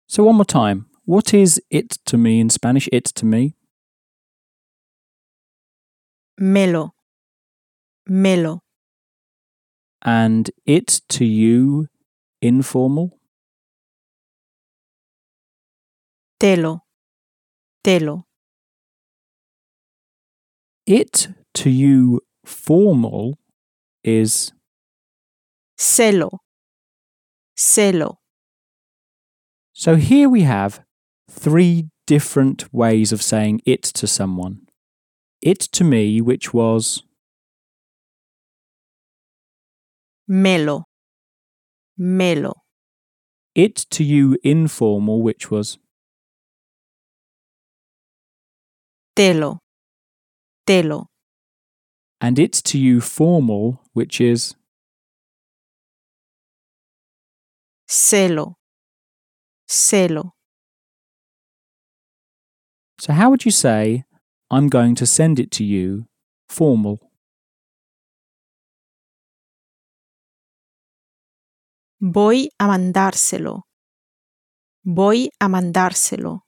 So one more time. What is it to me in Spanish? It to me. Melo. Melo. And it to you, informal. Telo. Telo. It to you, formal, is Celo. Celo. So here we have 3 different ways of saying it to someone. It to me, which was Melo. Melo. it to you, informal, which was Telo. Telo. and it to you, formal, which is Celo. Celo. So how would you say, I'm going to send it to you, formal? Voy a mandárselo. Voy a mandárselo.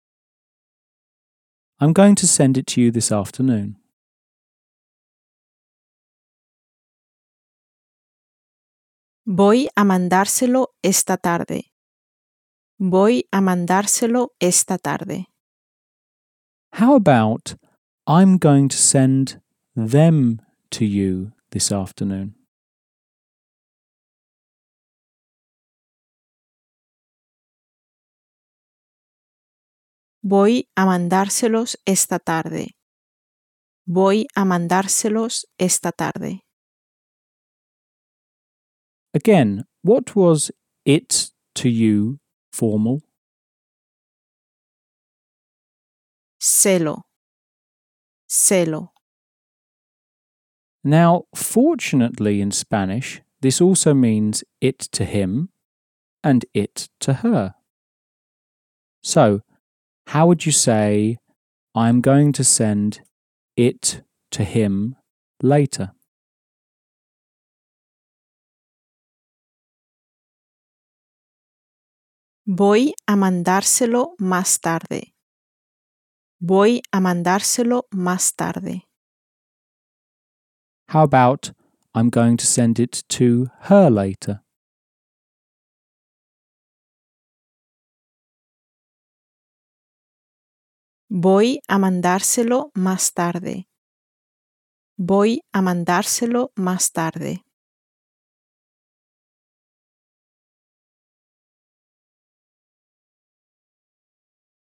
I'm going to send it to you this afternoon. Voy a mandárselo esta tarde. Voy a mandárselo esta tarde. How about, I'm going to send them to you this afternoon? Voy a mandárselos esta tarde. Voy a mandárselos esta tarde. Again, what was it to you, formal? Celo. Celo. Now, fortunately in Spanish, this also means it to him and it to her. So, how would you say, I'm going to send it to him later? Voy a mandárselo más tarde. Voy a mandárselo más tarde. How about, I'm going to send it to her later? Voy a mandárselo más tarde. Voy a mandárselo más tarde.